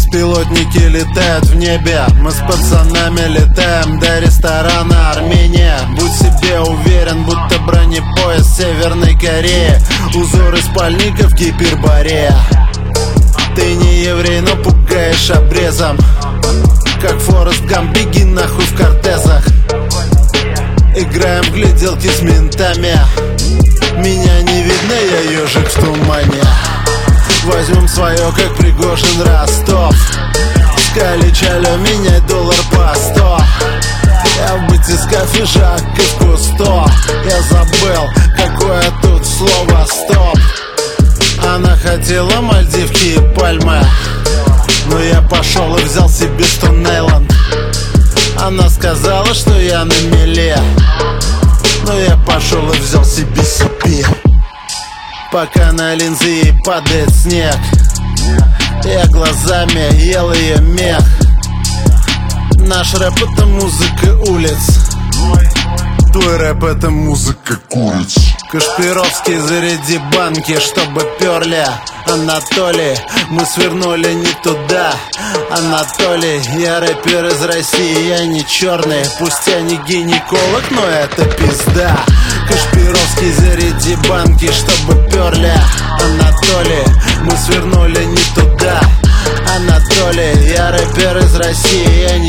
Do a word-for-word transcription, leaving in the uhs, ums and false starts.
Беспилотники летают в небе, мы с пацанами летаем до ресторана Армения. Будь себе уверен, будто бронепоезд Северной Кореи, узоры спальников Гиперборея. Ты не еврей, но пугаешь обрезом, как Форест Гамп, беги нахуй в кортезах. Играем в гляделки с ментами, меня не видно, я ежик в тумане. Возьмем свое, как Пригожин, Ростов. Скалич, алё, меняй доллар по сто. Я в батискаф и Жак и в Кусто. Я забыл, какое тут слово стоп. Она хотела Мальдивки и Пальмы, но я пошел и взял себе Стоун-Айленд. Она сказала, что я на меле, но я пошел и взял себе себе. Пока на линзы ей падает снег, я глазами ел ее мех. Наш рэп — это музыка улиц, твой рэп — это музыка куриц. Кашпировский, заряди банки, чтобы перли. Анатолий, мы свернули не туда. Анатолий, я рэпер из России, я не черный. Пусть я не гинеколог, но это пизда. Кашпировский, заряди банки, чтобы перли. Анатолий, мы свернули не туда. Анатолий, я рэпер из России, я не